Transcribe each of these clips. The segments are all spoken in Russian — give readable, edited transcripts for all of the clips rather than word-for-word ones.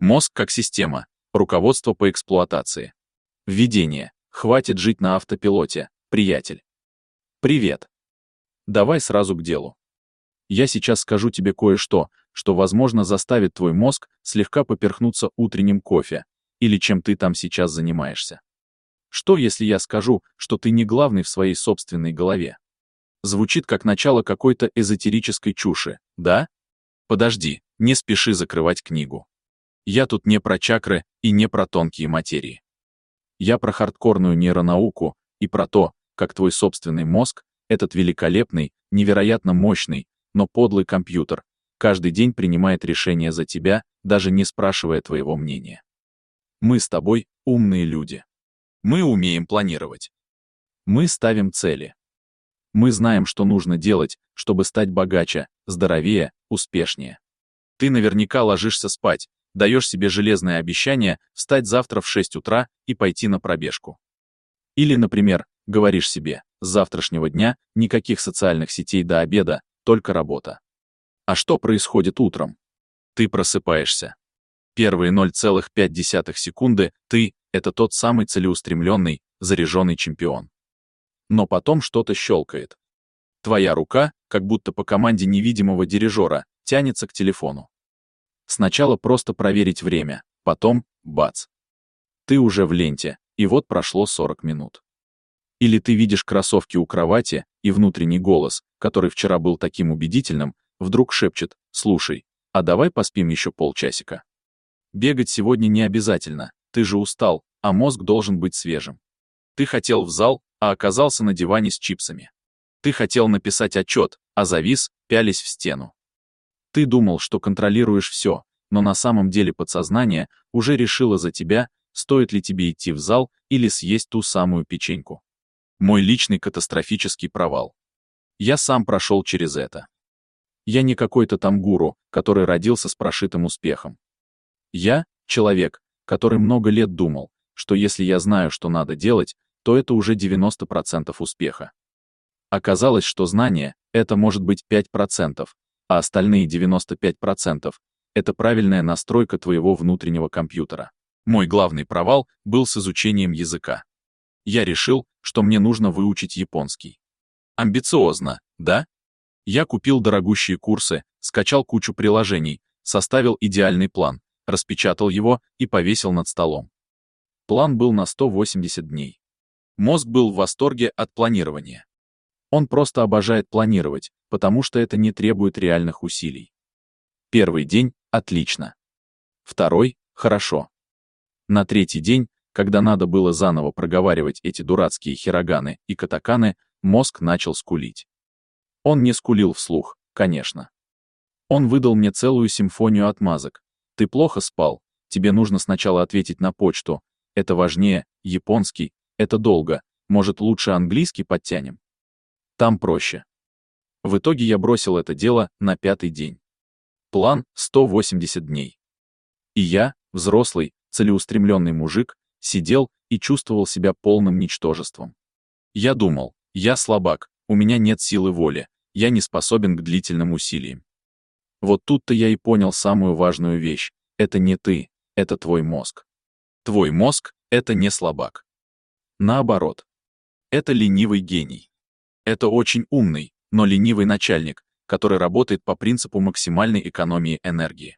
Мозг как система. Руководство по эксплуатации. Введение. Хватит жить на автопилоте, приятель. Привет. Давай сразу к делу. Я сейчас скажу тебе кое-что, что, возможно, заставит твой мозг слегка поперхнуться утренним кофе, или чем ты там сейчас занимаешься. Что, если я скажу, что ты не главный в своей собственной голове? Звучит как начало какой-то эзотерической чуши, да? Подожди, не спеши закрывать книгу. Я тут не про чакры и не про тонкие материи. Я про хардкорную нейронауку и про то, как твой собственный мозг, этот великолепный, невероятно мощный, но подлый компьютер, каждый день принимает решения за тебя, даже не спрашивая твоего мнения. Мы с тобой умные люди. Мы умеем планировать. Мы ставим цели. Мы знаем, что нужно делать, чтобы стать богаче, здоровее, успешнее. Ты наверняка ложишься спать, даешь себе железное обещание встать завтра в 6 утра и пойти на пробежку. Или, например, говоришь себе, с завтрашнего дня никаких социальных сетей до обеда, только работа. А что происходит утром? Ты просыпаешься. Первые 0,5 секунды ты — это тот самый целеустремленный, заряженный чемпион. Но потом что-то щелкает. Твоя рука, как будто по команде невидимого дирижера, тянется к телефону. Сначала просто проверить время, потом — бац. Ты уже в ленте, и вот прошло 40 минут. Или ты видишь кроссовки у кровати, и внутренний голос, который вчера был таким убедительным, вдруг шепчет: «Слушай, а давай поспим еще полчасика». Бегать сегодня не обязательно, ты же устал, а мозг должен быть свежим. Ты хотел в зал, а оказался на диване с чипсами. Ты хотел написать отчет, а завис, пялясь в стену. Ты думал, что контролируешь все, но на самом деле подсознание уже решило за тебя, стоит ли тебе идти в зал или съесть ту самую печеньку. Мой личный катастрофический провал. Я сам прошел через это. Я не какой-то там гуру, который родился с прошитым успехом. Я — человек, который много лет думал, что если я знаю, что надо делать, то это уже 90% успеха. Оказалось, что знание — это может быть 5%, а остальные 95% — это правильная настройка твоего внутреннего компьютера. Мой главный провал был с изучением языка. Я решил, что мне нужно выучить японский. Амбициозно, да? Я купил дорогущие курсы, скачал кучу приложений, составил идеальный план, распечатал его и повесил над столом. План был на 180 дней. Мозг был в восторге от планирования. Он просто обожает планировать, потому что это не требует реальных усилий. Первый день — отлично. Второй — хорошо. На третий день, когда надо было заново проговаривать эти дурацкие хироганы и катаканы, мозг начал скулить. Он не скулил вслух, конечно. Он выдал мне целую симфонию отмазок. Ты плохо спал, тебе нужно сначала ответить на почту, это важнее, японский, это долго, может, лучше английский подтянем? Там проще. В итоге я бросил это дело на 5-й день. План — 180 дней. И я, взрослый, целеустремленный мужик, сидел и чувствовал себя полным ничтожеством. Я думал, я слабак, у меня нет силы воли, я не способен к длительным усилиям. Вот тут-то я и понял самую важную вещь. Это не ты, это твой мозг. Твой мозг — это не слабак. Наоборот. Это ленивый гений. Это очень умный, но ленивый начальник, который работает по принципу максимальной экономии энергии.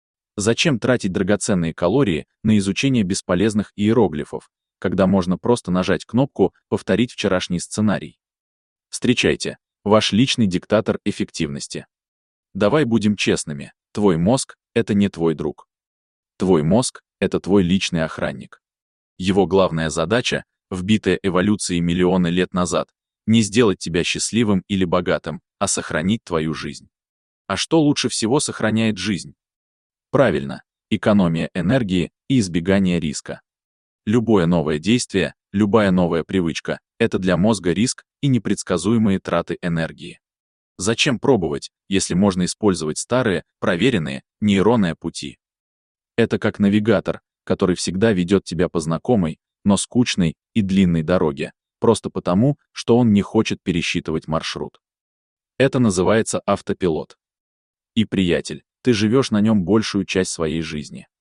Зачем тратить драгоценные калории на изучение бесполезных иероглифов, когда можно просто нажать кнопку «Повторить вчерашний сценарий»? Встречайте, ваш личный диктатор эффективности. Давай будем честными, твой мозг — это не твой друг. Твой мозг — это твой личный охранник. Его главная задача, вбитая эволюцией миллионы лет назад, не сделать тебя счастливым или богатым, а сохранить твою жизнь. А что лучше всего сохраняет жизнь? Правильно, экономия энергии и избегание риска. Любое новое действие, любая новая привычка — это для мозга риск и непредсказуемые траты энергии. Зачем пробовать, если можно использовать старые, проверенные, нейронные пути? Это как навигатор, который всегда ведет тебя по знакомой, но скучной и длинной дороге, просто потому, что он не хочет пересчитывать маршрут. Это называется автопилот. И, приятель, ты живешь на нем большую часть своей жизни.